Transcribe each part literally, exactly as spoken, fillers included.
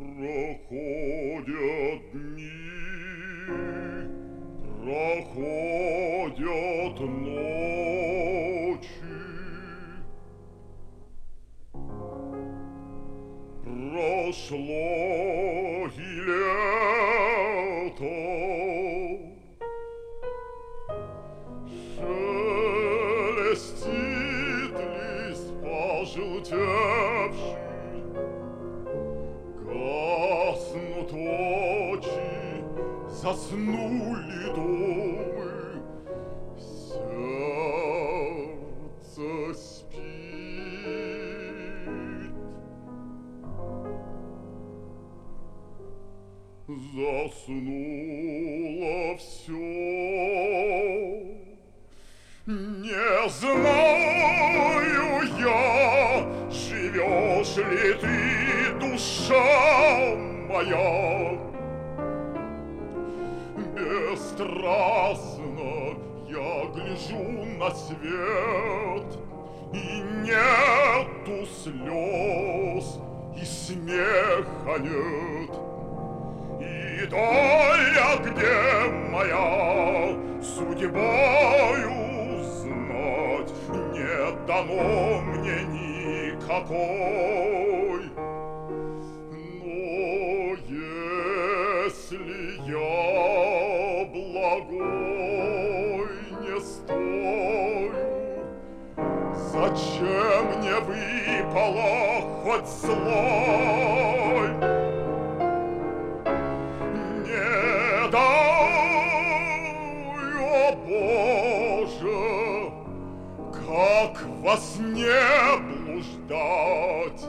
Проходят дни, проходят ночи, прошло и лето, шелестит лист пожелтевший, гаснут очи, заснули думы, сердце спит. Заснуло все, не знаю я, живешь ли ты, душа моя. Бесстрастно я гляжу на свет, и нету слез, и смеха нет. И доля, где моя, судьбою знать не дано мне никакой. Но если я благой не стою, зачем мне выпало хоть злой? Не дай, о Боже, как во сне блуждать,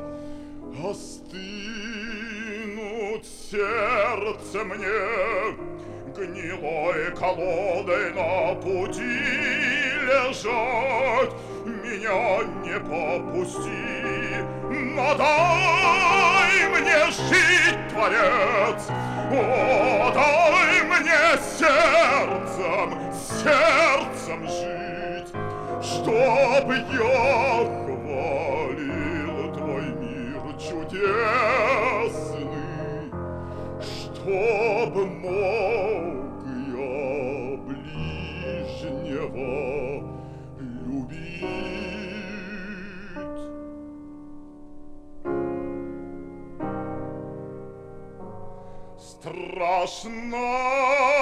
остынуть сердце мне, гнилой колодой на пути лежать. Меня не попусти, но дай мне жить, Творец, о, дай мне сердцем, сердцем жить, чтоб я хвалил твой мир чудесный, чтоб мог я ближнего любить. Страшна